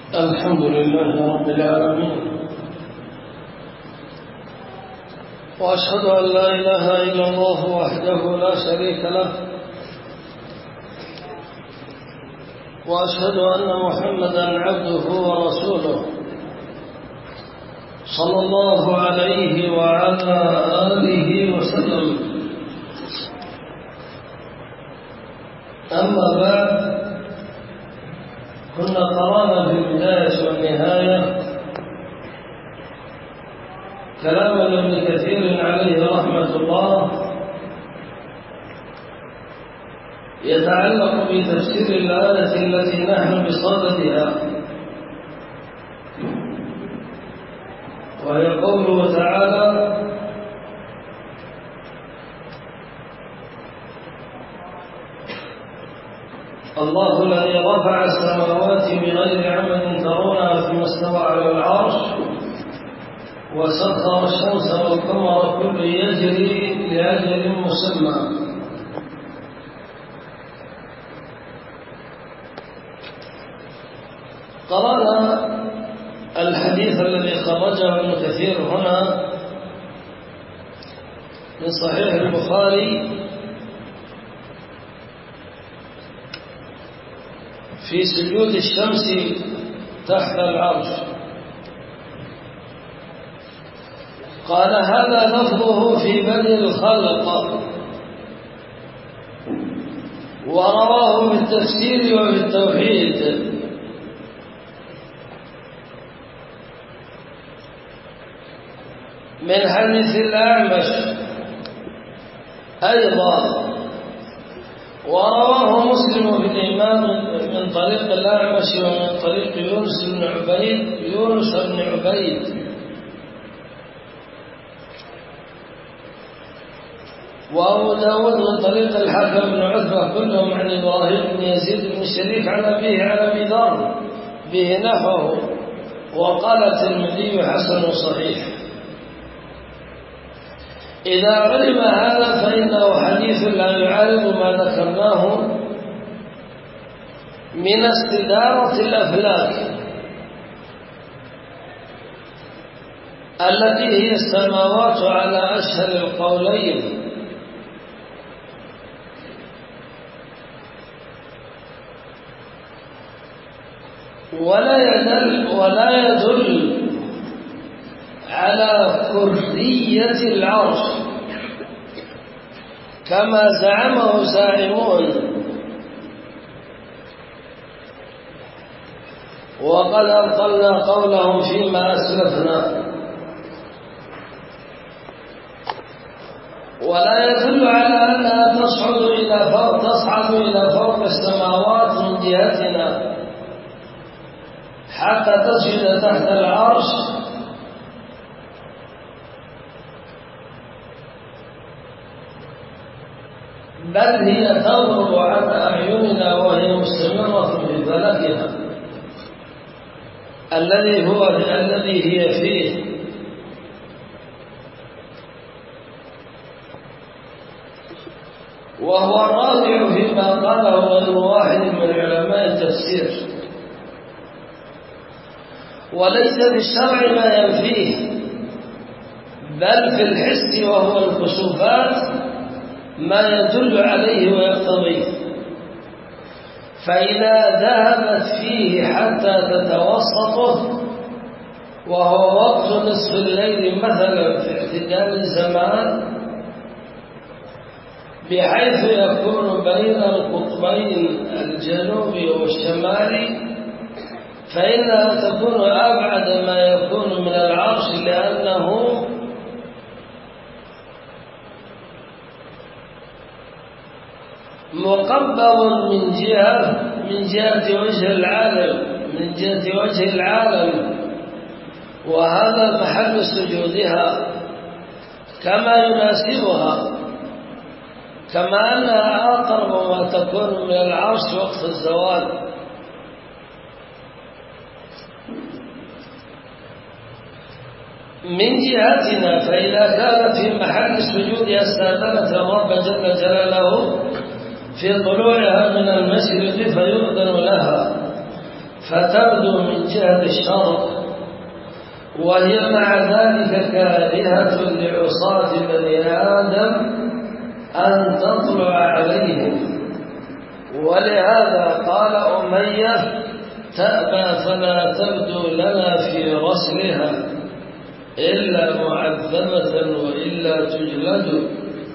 الحمد لله رب العالمين، وأشهد أن لا إله إلا الله وحده لا شريك له، وأشهد أن محمدا عبده ورسوله صلى الله عليه وعلى آله وسلم. أما بعد، كنا قرأنا في البداية والنهاية كلام ابن كثير عليه رحمة الله يتعلق بتفسير الآية التي نحن بصددها، وهي قوله تعالى: الله الذي رفع السماوات بغير عمد ترونها ثم استوى على العرش وسخر الشمس والقمر كل يجري لأجل مسمى. قرأنا الحديث الذي خرجه ابن كثير هنا من صحيح البخاري في سجود الشمس تحت العرش. قال: هذا لفظه في بدء الخلق، ورواه في التفسير وفي التوحيد. من حديث الأعمش أيضا، ورواه مسلم في الإمام من طريق الأعمش ومن طريق يونس بن عبيد، وأبو داود من طريق الحكم بن عتبة، كلهم عن إبراهيم بن يزيد بن شريك عن أبيه عن أبي ذر به نحوه. وقال الترمذي: حسن صحيح. إذا علم هذا فإنه حديث لا يعارض ما ذكرناه من استدارة الأفلاك التي هي السماوات على أشهر القولين، ولا يدل على كرسية العرش كما زعمه زاعمون، وقد أبطلنا قولهم فيما أسلفنا. ولا يدل على أنها تصعد إلى فوق السماوات من جهتنا حتى تسجد تحت العرش، بل هي تنظر على أعيننا وهي مستمرة في فلكها الذي هي فيه. وهو الراجع فيما قاله غير واحد من علماء التفسير، وليس في الشرع ما ينفيه، بل في الحس وهو الكسوفات ما يدل عليه ويقتضيه. فإذا ذهبت فيه حتى تتوسطه، وهو وقت نصف الليل مثلا في اعتدال الزمان، بحيث يكون بين القطبين الجنوبي والشمالي، فإنها تكون أبعد ما يكون من العرش، لأنه مقبض من جهة وجه العالم، وهذا محل سجودها كما يناسبها، كما أنها أقرب ما تكون من العرش وقت الزوال. من جهتنا، فإذا كانت في محل السجود استأذنت الرب جل جلاله في طلوعها من المشرق فيؤذن لها، فتبدو من جهة الشرق، وهي مع ذلك كارهة لعصاة بني آدم أن تطلع عليهم. ولهذا قال أمية: تأبى فلا تبدو لنا في رسلها إلا معذبة وإلا تجلد.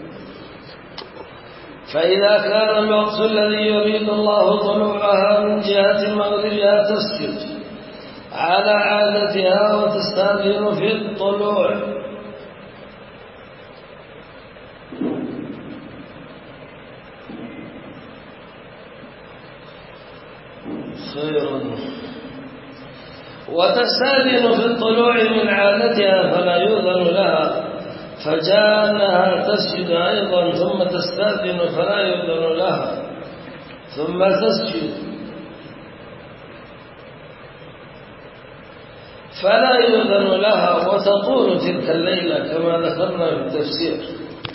فإذا كان الوقت الذي يريد الله طلوعها من جهة مغربها تسجد على عادتها وتستأذن في الطلوع، خيرا، وتستأذن في الطلوع من عادتها فلا يؤذن لها، فجاء أنها تسجد أيضا ثم تستأذن فلا يؤذن لها، ثم تسجد فلا يؤذن لها، وتطول تلك الليلة كما ذكرنا في التفسير.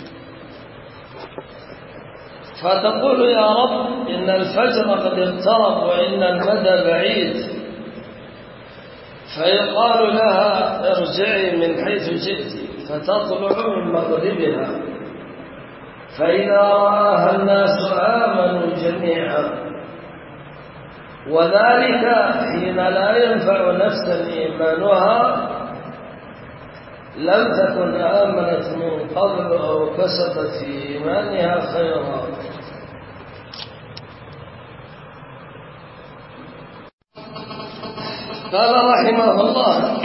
فتقول: يا رب إن الفجر قد اقترب وإن المدى بعيد، فيقال لها: ارجعي من حيث جئت، فتطلع من مغربها، فإذا رآها الناس آمنوا جميعا، وذلك حين لا ينفع نفسا إيمانها لم تكن آمنت من قبل أو كسبت في إيمانها خيرا. قال رحمه الله: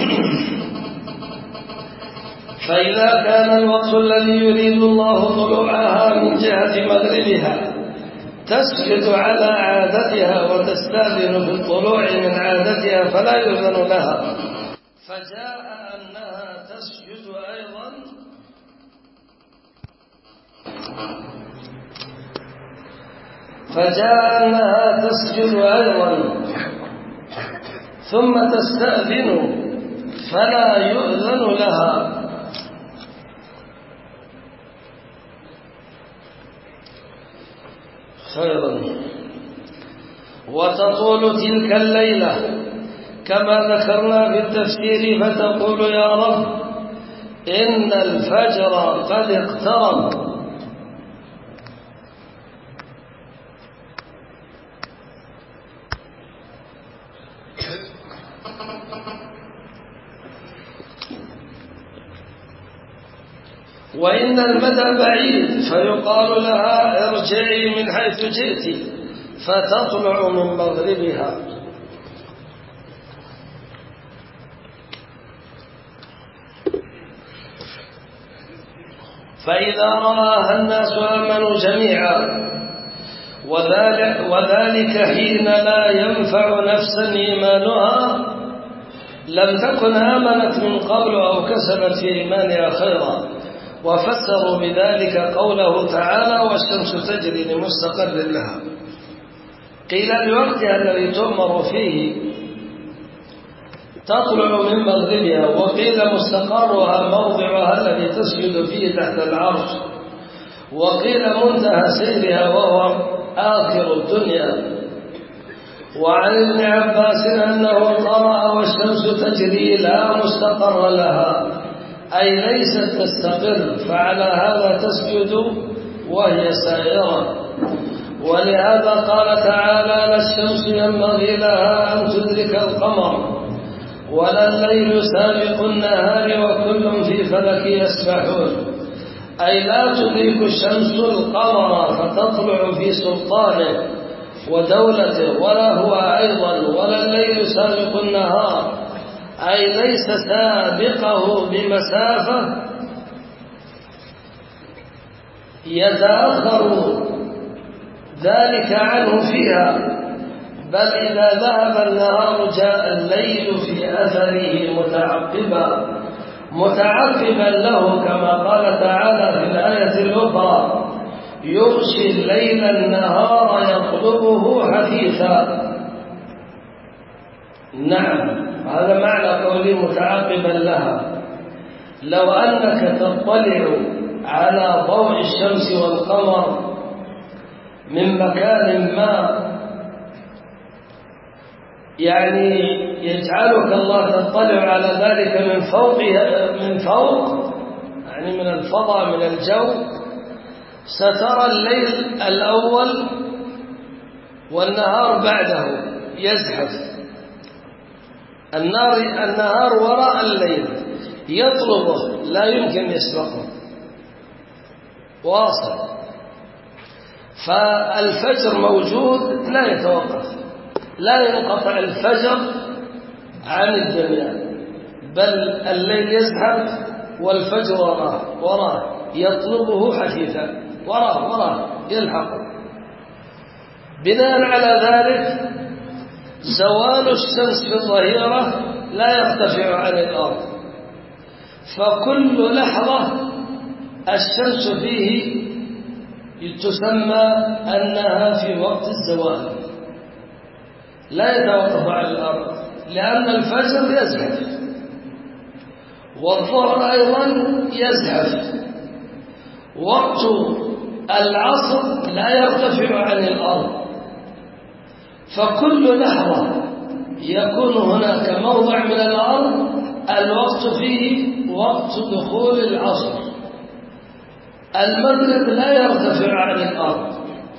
فإذا كان الوقت الذي يريد الله طلوعها من جهة مغربها تسجد على عادتها وتستأذن في الطلوع من عادتها فلا يؤذن لها، فجاء أنها تسجد أيضا ثم تستأذن فلا يؤذن لها. خيرا، وتطول تلك الليلة كما ذكرنا في التفسير، فتقول: يا رب إن الفجر قد اقترب، وإن المدى بعيد، فيقال لها: ارجعي من حيث جئت، فتطلع من مغربها. فإذا رآها الناس آمنوا جميعا، وذلك حين لا ينفع نفسا إيمانها لم تكن آمنت من قبل أو كسبت في إيمانها خيرا. وفسروا بذلك قوله تعالى: والشمس تجري لمستقر لها. قيل لوقتها الذي تؤمر فيه تطلع من مغربها، وقيل مستقرها موضعها الذي تسجد فيه تحت العرش، وقيل منتهى سيرها وهو آخر الدنيا. وعن ابن عباس أنه قرأ: والشمس تجري لا مستقر لها، أي ليست تستقر، فعلى هذا تسجد وهي سائرة. ولهذا قال تعالى: لا الشمس ينبغي لها أن تدرك القمر ولا الليل سابق النهار وكل في فلك يسبحون، أي لا تدرك الشمس القمر فتطلع في سلطانه ودولته، ولا هو أيضا ولا الليل سابق النهار، أي ليس سابقه بمسافة يتأخر ذلك عنه فيها، بل إذا ذهب النهار جاء الليل في أثره متعقبا له، كما قال تعالى في الآية الأخرى: يغشي الليل النهار يطلبه حثيثا. نعم، هذا معنى قولي متعقبا لها. لو أنك تطلع على ضوء الشمس والقمر من مكان ما يعني يجعلك الله تطلع على ذلك من فوق يعني من الفضاء من الجو، سترى الليل الأول والنهار بعده يزحف. النهار وراء الليل يطلبه لا يمكن يسبقه، واصل. فالفجر موجود لا يتوقف، لا ينقطع الفجر عن الدنيا، بل الليل يزحف والفجر وراه يطلبه حثيثا، وراه يلحقه. بناء على ذلك زوال الشمس في الظهيرة لا يرتفع عن الأرض، فكل لحظة الشمس فيه تسمى أنها في وقت الزوال، لا يتوقف على الأرض، لأن الفجر يزحف والظهر أيضا يزحف. وقت العصر لا يرتفع عن الأرض، فكل لحظة يكون هناك موضع من الأرض الوقت فيه وقت دخول العصر. المغرب لا يرتفع عن الأرض،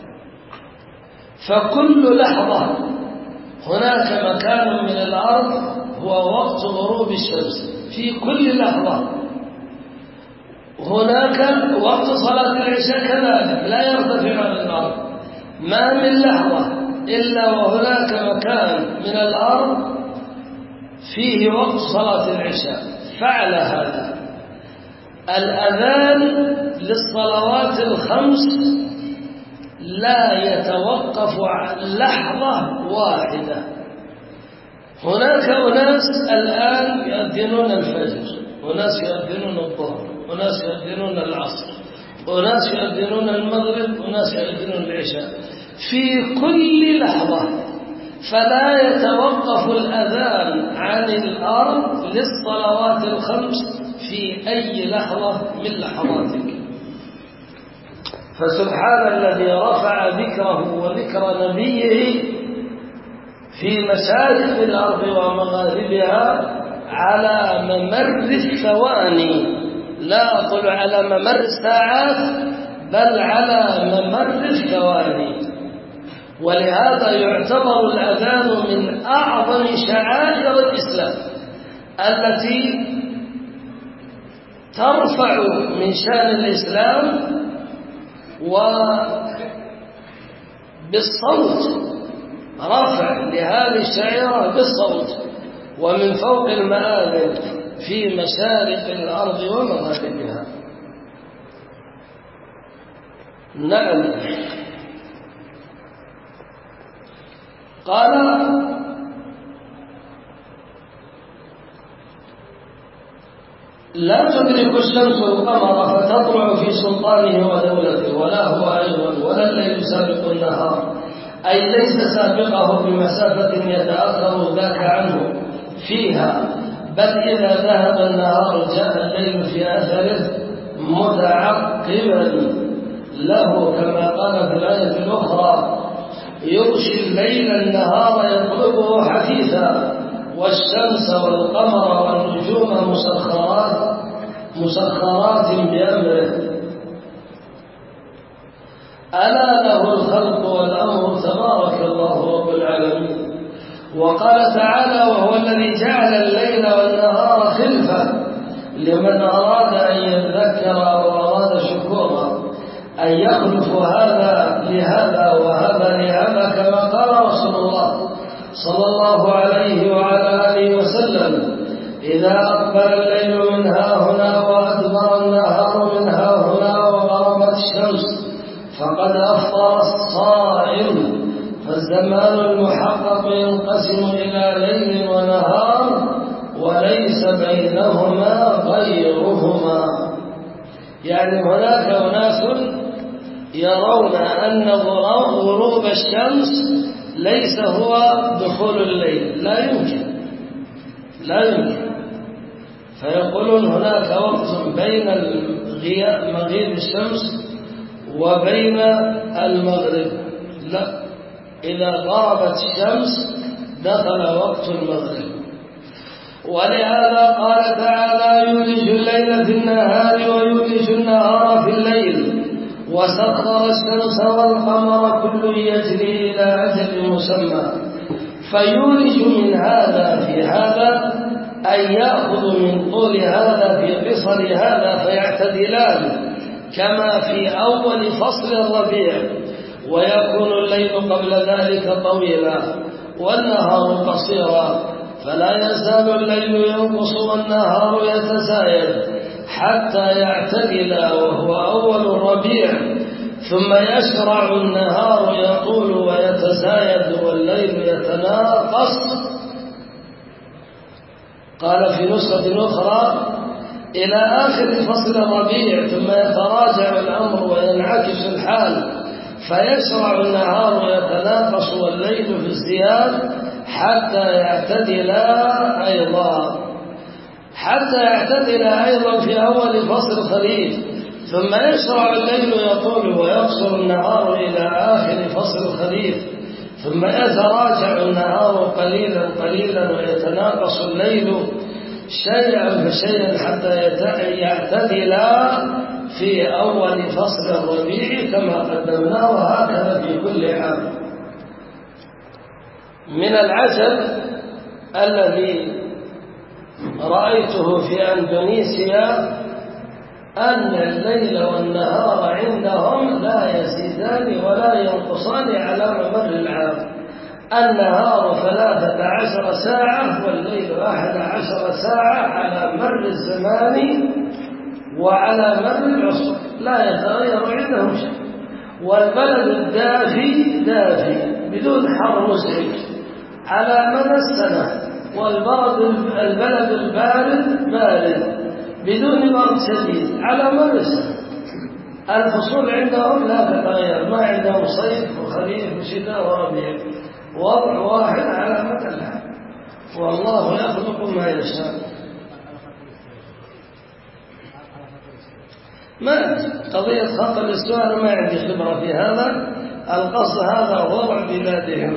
فكل لحظة هناك مكان من الأرض هو وقت غروب الشمس. في كل لحظة هناك وقت صلاة العشاء كذلك لا يرتفع عن الأرض. ما من لحظة إلا وهناك مكان من الأرض فيه وقت صلاة العشاء. فعل هذا الأذان للصلوات الخمس لا يتوقف عن لحظة واحدة. هناك أناس الآن يؤذنون الفجر، أناس يؤذنون الظهر، أناس يؤذنون العصر، أناس يؤذنون المغرب، أناس يؤذنون العشاء في كل لحظة. فلا يتوقف الأذان عن الأرض للصلوات الخمس في أي لحظة من لحظاتك. فسبحان الذي رفع ذكره وذكر نبيه في مشارق الأرض ومغاربها على ممر الثواني، لا أقول على ممر الساعات بل على ممر الثواني. ولهذا يعتبر الأذان من أعظم شعائر الإسلام التي ترفع من شأن الإسلام، وبالصوت رفع لهذه الشعيرة بالصوت ومن فوق المآذن في مشارق الأرض ومغاربها. نعم. قال لا تدرك الشمس القمر فتطلع في سلطانه ودولته، ولا هو أيضا ولا الليل سابق النهار، أي ليس سابقه بمسافة يتأخر ذاك عنه فيها، بل إذا ذهب النهار جاء الليل في أثره متعقبا له، كما قال في الآية الأخرى يغشي الليل النهار يطلبه حثيثا، والشمس والقمر والنجوم مسخرات بأمره، ألا له الخلق والأمر تبارك الله رب العالمين. وقال تعالى وهو الذي جعل الليل والنهار خلفة لمن أراد أن يذكر أو أراد شكورا، أن يخلف هذا لهذا وهذا لهذا، كما قال رسول الله صلى الله عليه وعلى آله وسلم إذا أقبل الليل من هاهنا وأدبر النهار من هاهنا وغربت الشمس فقد أفطر الصائم. فالزمان المحقق ينقسم إلى ليل ونهار وليس بينهما غيرهما. يعني هناك أناس يرون أن غروب الشمس ليس هو دخول الليل، لا يمكن، فيقولون هناك وقت بين مغيب الشمس وبين المغرب. لا، إذا غابت الشمس دخل وقت المغرب. ولهذا قال تعالى يولج الليل في النهار ويولج النهار في الليل وسخر الشمس والقمر كل يجري إلى أجل مسمى. فيولج من هذا في هذا أن يأخذ من طول هذا في قصر هذا فيعتدلان كما في أول فصل الربيع، ويكون الليل قبل ذلك طويلا والنهار قصيرا، فلا يزال الليل ينقص والنهار يتزايد حتى يعتدل وهو أول الربيع، ثم يشرع النهار يطول ويتزايد والليل يتناقص. قال في نسخة أخرى إلى آخر فصل الربيع، ثم يتراجع الأمر وينعكس الحال فيشرع النهار يتناقص والليل في ازدياد حتى يعتدل أيضا في أول فصل الخريف، ثم يشرع الليل يطول ويقصر النهار إلى آخر فصل الخريف، ثم يتراجع النهار قليلا قليلا ويتناقص الليل شيئا فشيئا حتى يعتدل في أول فصل الربيع كما قدمناه، وهكذا في كل عام. من العجب الذي رأيته في أندونيسيا أن الليل والنهار عندهم لا يزيدان ولا ينقصان على مر العام. النهار 13 ساعة والليل 11 ساعة على مر الزمان وعلى مر العصر، لا يتغير عندهم شيء. والبلد الدافي دافي بدون حر مزعج على مدى السنة، والبلد البارد بارد بدون برد شديد على مدى السنة. الفصول عندهم لا تتغير، ما عندهم صيف وخريف وشتاء وربيع، وضع واحد على مدى العام، والله يخلق ما يشاء. ما قضية خط الاستواء ما عندي خبرة في هذا، القصد هذا وضع بلادهم.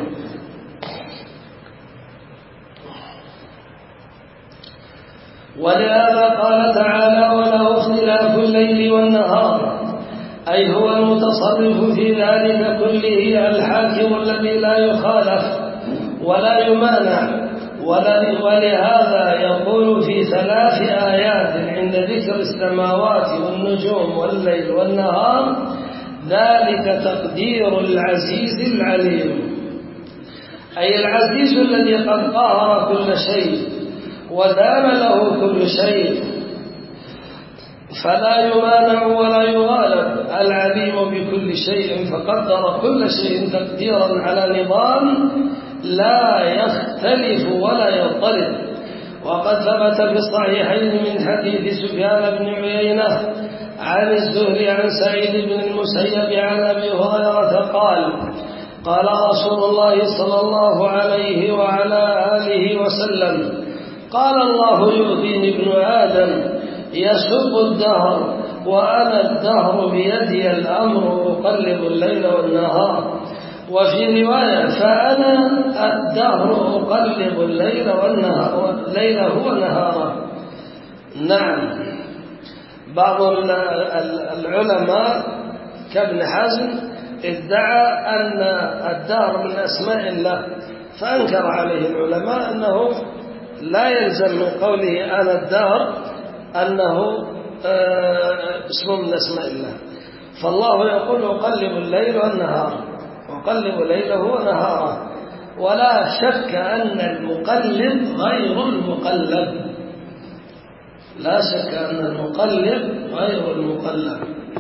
ولهذا قال تعالى وله اختلاف الليل والنهار، أي هو المتصرف في ذلك كله الحاكم الذي لا يخالف ولا يمانع. ولهذا يقول في 3 آيات عند ذكر السماوات والنجوم والليل والنهار ذلك تقدير العزيز العليم، أي العزيز الذي قد قهر كل شيء ودان له كل شيء فلا يمانع ولا يغالب، العليم بكل شيء فقدر كل شيء تقديرا على نظام لا يختلف ولا يضطرب. وقد ثبت في الصحيحين من حديث سفيان بن عيينة عن الزهري عن سعيد بن المسيب عن أبي هريرة قال قال رسول الله صلى الله عليه وعلى آله وسلم قال الله يؤذيني ابن آدم يسب الدهر وأنا الدهر بيدي الأمر أقلب الليل والنهار. وفي رواية فأنا الدهر أقلب الليل والنهار ليله ونهاره. نعم، بعض العلماء كابن حزم ادعى أن الدهر من أسماء الله، فأنكر عليه العلماء أنه لا يلزم من قوله أنا الدهر أنه اسم من أسماء الله. فالله يقول أقلب الليل والنهار، أقلب ليله ونهاره، ولا شك أن المقلب غير المقلب، لا شك أن المقلب غير المقلب.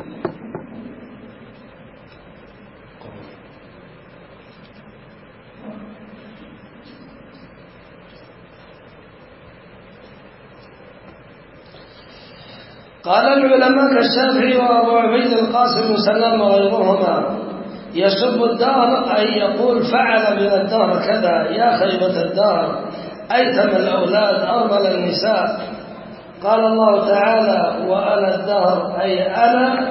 قال العلماء كالشافعي وأبو عبيد القاسم بن سلام وغيرهما يسب الدهر أي يقول فعل من الدهر كذا يا خيبة الدهر، أيتم الأولاد أرمل النساء. قال الله تعالى وأنا الدهر أي أنا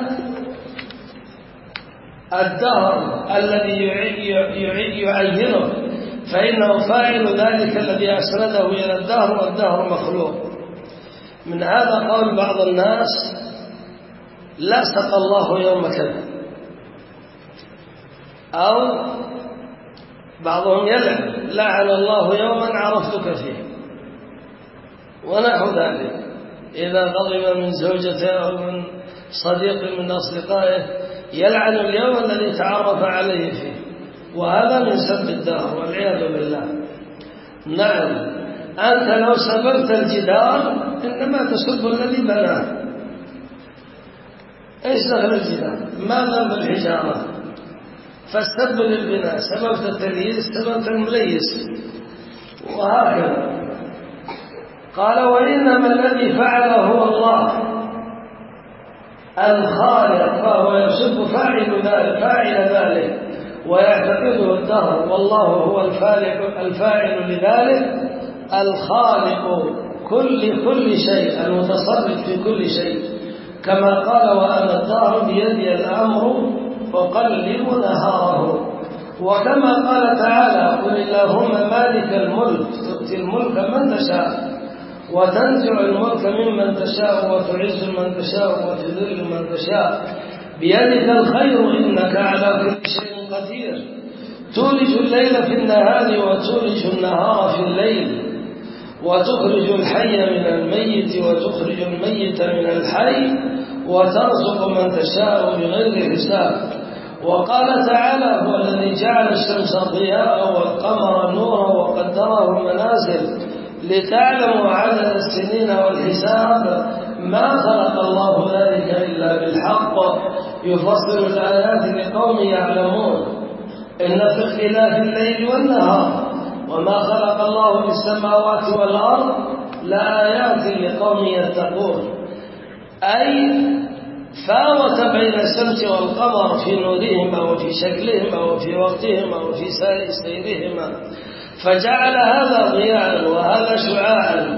الدهر الذي يعينه فإنه فاعل ذلك الذي أسنده إلى الدهر والدهر مخلوق. من هذا قول بعض الناس لا سقى الله يوم كذا، أو بعضهم يلعن لعن الله يوما عرفتك فيه ونحو ذلك، إذا غضب من زوجته أو من صديق من أصدقائه يلعن اليوم الذي تعرف عليه فيه، وهذا من سب الدهر والعياذ بالله. نعم، أنت لو سببت الجدار إنما تسب الذي بناه، إيش دخل الجدار؟ ما ذنب الحجارة؟ فالسب للبناء، سببت التلييس سببت المليس، وهكذا. قال وإنما الذي فعله هو الله الخالق، فهو يسب فاعل ذلك ويعتقده الدهر، والله هو الفاعل لذلك الخالق كل شيء، المتصرف في كل شيء، كما قال وأنا الدهر بيدي الأمر أقلب نهاره. وكما قال تعالى قل اللهم مالك الملك تؤتي الملك من تشاء وتنزع الملك ممن تشاء وتعز من تشاء وتذل من تشاء بيدك الخير إنك على كل شيء قدير تولج الليل في النهار وتولج النهار في الليل وتخرج الحي من الميت وتخرج الميت من الحي وترزق من تشاء بغير حساب. وقال تعالى هو الذي جعل الشمس ضياء والقمر نورا وقدره منازل لتعلموا عدد السنين والحساب ما خلق الله ذلك إلا بالحق يفصل الآيات لقوم يعلمون إن في اختلاف الليل والنهار وما خلق الله في السماوات والأرض لآيات لقوم يتقون، أي فاوت بين الشمس والقمر في نورهما وفي شكلهما وفي وقتهما وفي سيرهما، فجعل هذا ضياء وهذا شعاعا،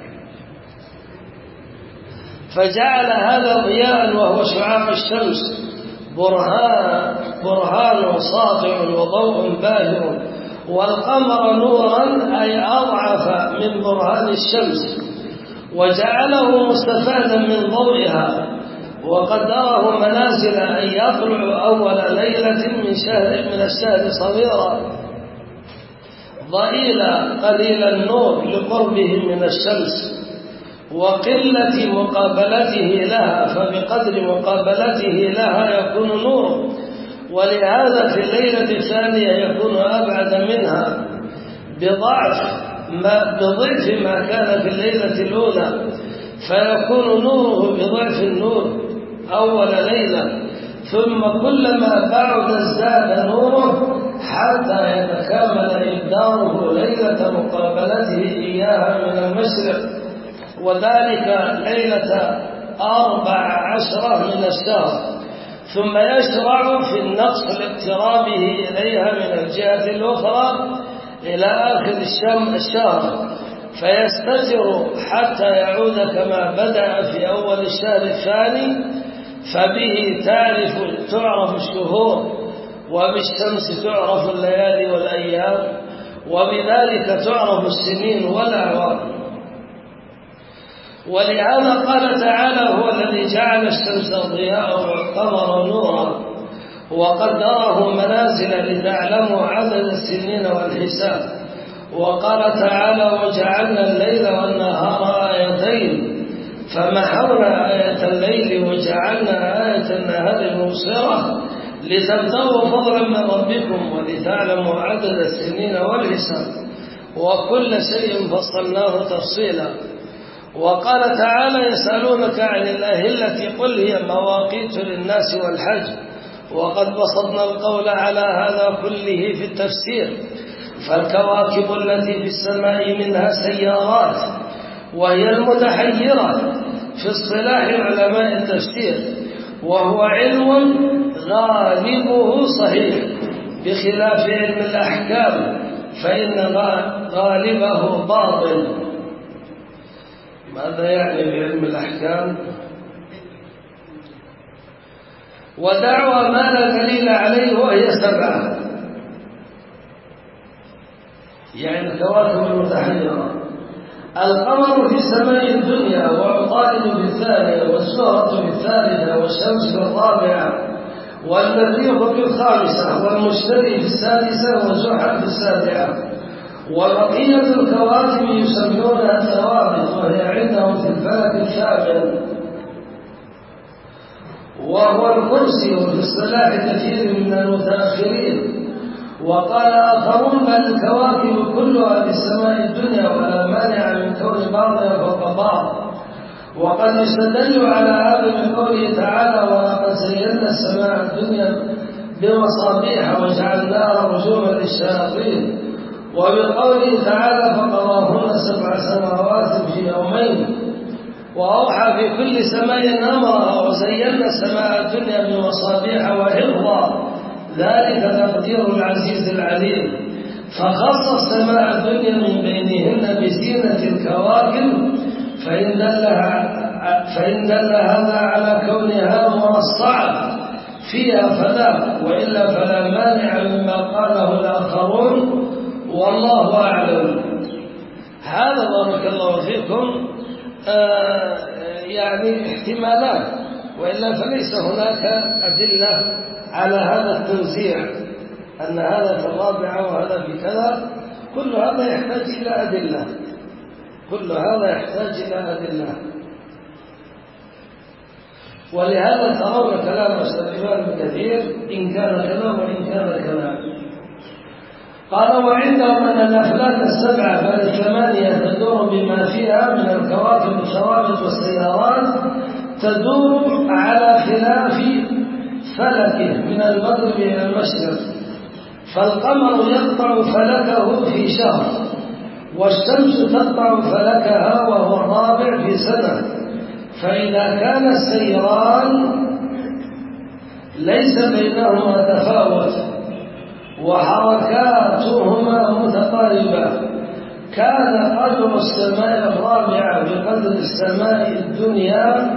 فجعل هذا ضياء وهو شعاع الشمس برهان ساطع وضوء باهر، والقمر نورا أي أضعف من برهان الشمس، وجعله مستفادا من ضوئها وقدره منازل أن يطلع أول ليلة من الشهر صغيرا ضئيلا قليل النور لقربه من الشمس وقلة مقابلته لها، فبقدر مقابلته لها يكون نور، ولهذا في الليلة الثانية يكون أبعد منها بضعف ما كان في الليلة الأولى، فيكون نوره بضعف النور أول ليلة، ثم كلما بعد ازداد نوره حتى يتكامل إبداره ليلة مقابلته إياها من المشرق، وذلك ليلة 14 من الشهر، ثم يشرع في النقص لاقترابه إليها من الجهة الأخرى إلى آخر الشهر، فيستتر حتى يعود كما بدأ في أول الشهر الثاني، فبه تعرف الشهور وبالشمس تعرف الليالي والأيام وبذلك تعرف السنين والأعوام. ولهذا قال تعالى هو الذي جعل الشمس ضياء والقمر نورا وقدره منازل لتعلموا عدد السنين والحساب. وقال تعالى وجعلنا الليل والنهار آيتين فمحونا آية الليل وجعلنا آية النهار مبصرة لتبتغوا فضلا من ربكم ولتعلموا عدد السنين والحساب وكل شيء فصلناه تفصيلا. وقال تعالى يسألونك عن الأهلة قل هي مواقيت للناس والحج، وقد بسطنا القول على هذا كله في التفسير، فالكواكب التي في السماء منها سيارات وهي المتحيرة في اصطلاح علماء التفسير، وهو علم غالبه صحيح بخلاف علم الأحكام فإن غالبه باطل. ماذا يعني بعلم الأحكام؟ ودعوى ما لا دليل عليه وهي 7، يعني الكواكب المتحيرة. القمر في سماء الدنيا، وعطارد في الثانية، والزهرة في الثالثة، والشمس في الرابعة، والمريخ في الخامسة، والمشتري في السادسة، وزحل في السابعة. وبقية الكواكب يسمونها الثوابت، وهي عندهم في الفلك الثامن، وهو الكرسي في اصطلاح كثير من المتأخرين. وقال آخرون بل الكواكب كلها في السماء الدنيا، ولا مانع من كون بعضها فوق بعض. وقد استدلوا على هذا بقوله تعالى: ولقد زينا السماء الدنيا بمصابيح وجعلناها رجوما للشياطين. وبقوله تعالى: فقضاهن 7 سماوات في يومين، وأوحى في كل سماء أمرها، وزينا السماء الدنيا بمصابيح وحفظا، ذلك تقدير العزيز العليم. فخص السماء الدنيا من بينهن بزينة الكواكب، فإن دل هذا على كونها مرصعة فيها فلا، وإلا فلا مانع مما قاله الآخرون، والله أعلم. هذا بارك الله فيكم يعني احتمالات، وإلا فليس هناك أدلة على هذا التوزيع، أن هذا في الرابعة وهذا في كذا. كل هذا يحتاج إلى أدلة، كل هذا يحتاج إلى أدلة. ولهذا ترون كلام الإمام ابن كثير إن كان كذا وإن كان كذا. قال: وعندهم أن الأفلاك السبعة بل 8 تدور بما فيها من الكواكب الثوابت والسيارات، تدور على خلاف فلكه من المغرب إلى المشرق. فالقمر يقطع فلكه في شهر، والشمس تقطع فلكها وهو الرابع في سنة. فإذا كان السيران ليس بينهما تفاوت وحركاتهما متقاربة، كان قدر السماء الرابعة بقدر السماء الدنيا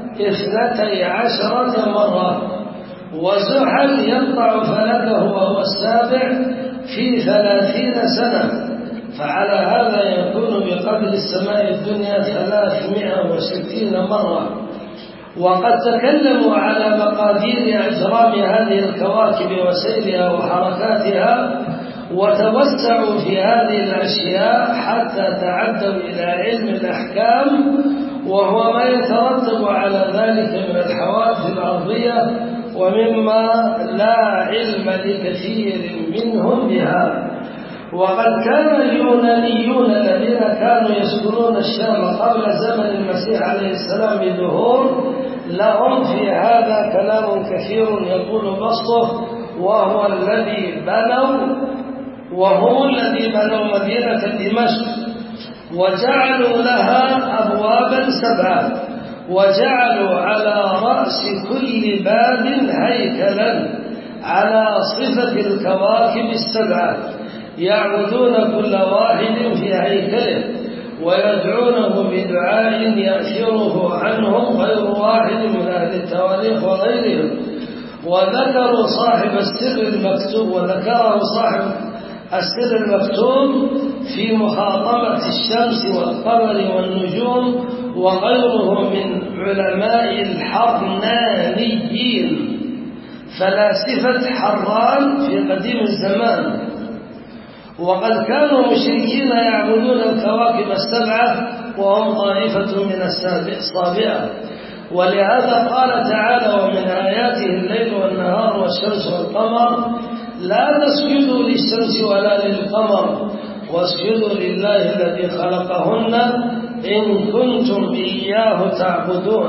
12 مرة. وزحل يقطع فلكه وهو السابع في 30 سنة، فعلى هذا يكون بقدر السماء الدنيا 360 مرة. وقد تكلموا على مقادير أجرام هذه الكواكب وسيرها وحركاتها، وتوسعوا في هذه الأشياء حتى تعدوا إلى علم الأحكام، وهو ما يترتب على ذلك من الحوادث الأرضية، ومما لا علم لكثير منهم بها. وقد كان اليونانيون الذين كانوا يسكنون الشام قبل زمن المسيح عليه السلام بظهور، لهم في هذا كلام كثير يطول بسطه، وهم الذي بنوا مدينة دمشق، وجعلوا لها أبوابا 7، وجعلوا على رأس كل باب هيكلا على صفة الكواكب 7، يعبدون كل واحد في هيكله، ويدعونه بدعاء يأثره عنهم غير واحد من أهل التواريخ وغيرهم. وذكره صاحب السر المكتوب في مخاطبة الشمس والقمر والنجوم وغيرهم من علماء الحرنانيين، فلاسفة حران في قديم الزمان. وقد كانوا مشركين يعبدون الكواكب 7، وهم طائفة من السابعة. ولهذا قال تعالى: ومن آياته الليل والنهار والشمس والقمر، لا تسجدوا للشمس ولا للقمر واسجدوا لله الذي خلقهن إن كنتم إياه تعبدون.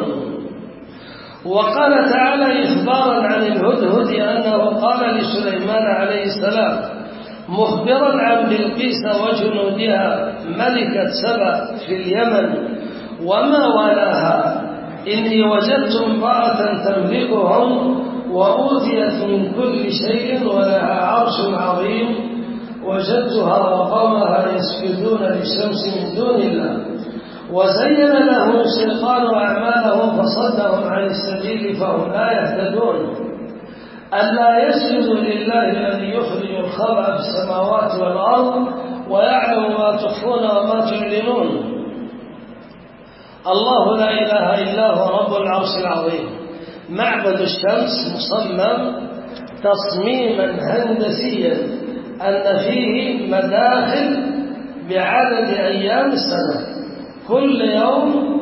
وقال تعالى إخبارا عن الهدهد أنه قال لسليمان عليه السلام مخبرا عن بلقيس وجنودها ملكة سبأ في اليمن وما ولاها: إني وجدت امرأة تملكهم وأوتيت من كل شيء ولها عرش عظيم، وجدتها وقومها يسجدون للشمس من دون الله، وزين لهم الشيطان أعمالهم فصدهم عن السبيل فهم لا يهتدون. ألا يسجدوا لله الذي يخرج الخبأ في السماوات والأرض ويعلم ما تخفون وما تعلنون. الله لا إله إلا هو رب العرش العظيم. معبد الشمس مصمم تصميما هندسيا أن فيه مداخل بعدد أيام السنة، كل يوم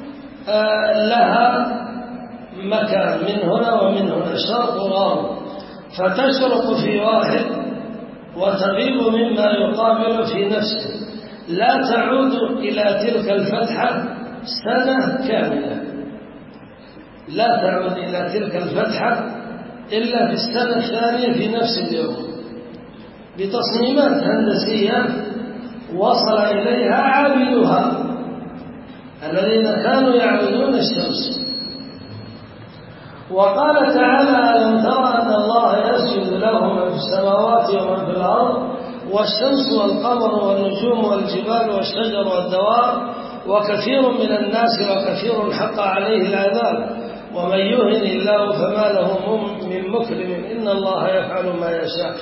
لها مكان من هنا ومن هنا، شرق وغرب، فتشرق في واحد وتغيب مما يقابل في نفسه، لا تعود إلى تلك الفتحة سنة كاملة، لا تعود إلى تلك الفتحة إلا في السنة الثانية في نفس اليوم، بتصميمات هندسية وصل إليها عابدها الذين كانوا يعبدون الشمس. وقال تعالى: ألم تر أن الله يسجد له من في السماوات ومن في الأرض والشمس والقمر والنجوم والجبال والشجر والدواب وكثير من الناس وكثير حق عليه العذاب ومن يهن الله فما له من مكرم إن الله يفعل ما يشاء.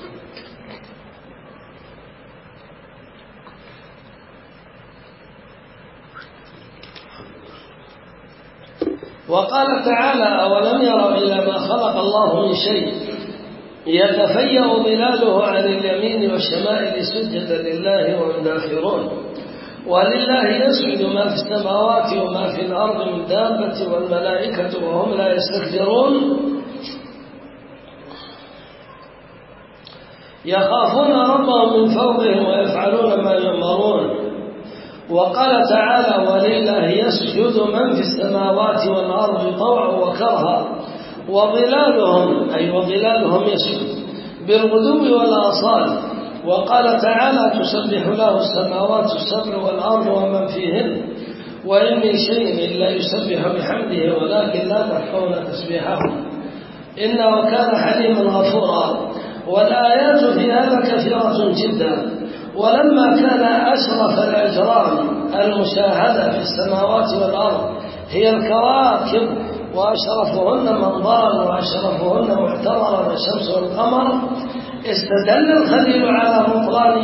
وقال تعالى: أولم يروا إلى ما خلق الله من شيء يتفيأ ظلاله عن اليمين والشمائل سجدا لله وهم داخرون. ولله يسجد ما في السماوات وما في الأرض من دابة والملائكة وهم لا يستكبرون يخافون ربهم من فوقهم ويفعلون ما يؤمرون. وقال تعالى: ولله يسجد من في السماوات والأرض طوعا وكرها وظلالهم، أي وظلالهم يسجد بالغدو والآصال. وقال تعالى: تسبح له السماوات السبع والأرض ومن فيهن وإن من شيء إلا يسبح بحمده ولكن لا تفقهون تسبيحهم إنه كان حليما غفورا. والآيات في هذا كثيرة جدا. ولما كان أشرف الأجرام المشاهدة في السماوات والأرض هي الكواكب وأشرفهن منظرا وأشرفهن معتبرا الشمس والقمر، استدل الخليل على بطلان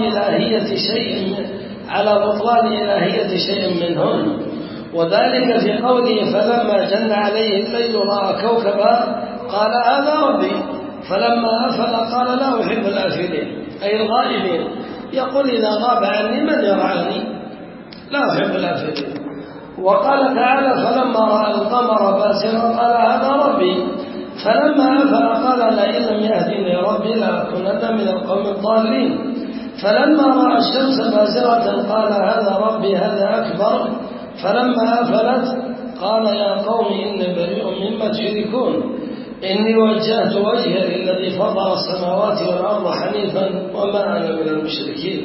إلهية شيء منهن، وذلك في قوله: فلما جن عليه الليل رأى كوكبا قال هذا ربي فلما أفل قال لا أحب الآفلين، أي الغائبين، يقول إذا غاب عني من يرعاني لا أحب الآفلين. وقال تعالى: فلما رأى القمر بازغا قال هذا ربي فلما أفل قال لئن لم يهدني ربي لأكونن من القوم الضالين. فلما رأى الشمس بازغة قال هذا ربي هذا أكبر فلما أفلت قال يا قوم إني بريء مما تشركون إني وجهت وجهي للذي فطر السماوات والأرض حنيفا وما أنا من المشركين.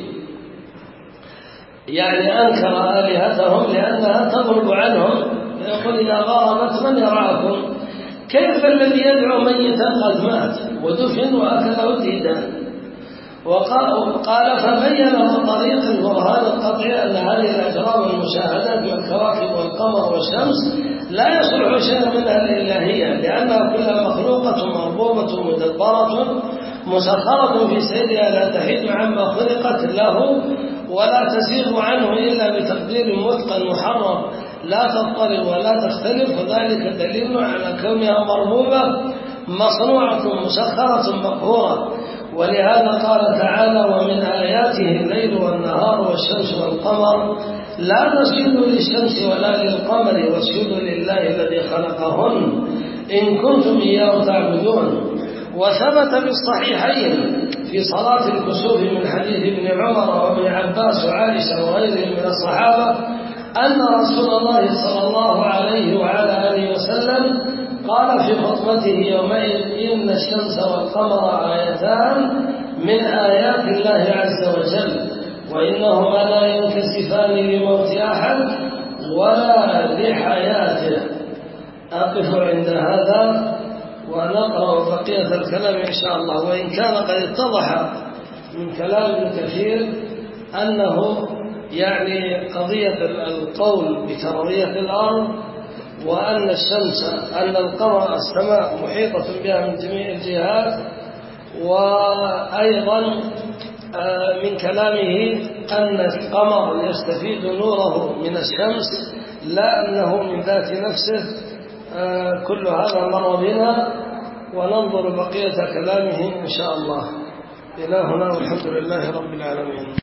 يعني أنكر آلهتهم لأنها تغرب عنهم، يقول إذا غربت من يرعاكم؟ كيف الذي يدعو ميتا قد مات ودفن وأكله الديدان؟ وقال فبين له طريق البرهان القطعي أن هذه الأجرام المشاهدات من الكواكب والقمر والشمس لا يصلح شيء منها الإلهية، لأنها كلها مخلوقة مربوبة مدبرة مسخرة في سيرها لا تحيد عما خلقت له ولا تزيغ عنه إلا بتقدير متقن محرم لا تضطرب ولا تختلف، وذلك دليل على كونها مربوبة مصنوعة مسخرة مقهورة. ولهذا قال تعالى: ومن آياته الليل والنهار والشمس والقمر لا تسجدوا للشمس ولا للقمر واسجدوا لله الذي خلقهن إن كنتم إياه تعبدون. وثبت بالصحيحين في صلاة الكسوف من حديث ابن عمر وابن عباس وعائشة وغيرهم من الصحابة أن رسول الله صلى الله عليه وعلى آله وسلم قال في خطبته يومئذ إن الشمس والقمر آيتان من آيات الله عز وجل وإنهما لا ينكسفان لموت أحد ولا لحياته. أقف عند هذا ونقرأ بقية الكلام إن شاء الله. وإن كان قد اتضح من كلام ابن كثير أنه يعني قضية القول بكروية الأرض وأن الشمس أن القمر السماء محيطة بها من جميع الجهات، وأيضا من كلامه أن القمر يستفيد نوره من الشمس لا أنه من ذات نفسه. كل هذا مر بنا وننظر بقية كلامه إن شاء الله. إلى هنا والحمد لله رب العالمين.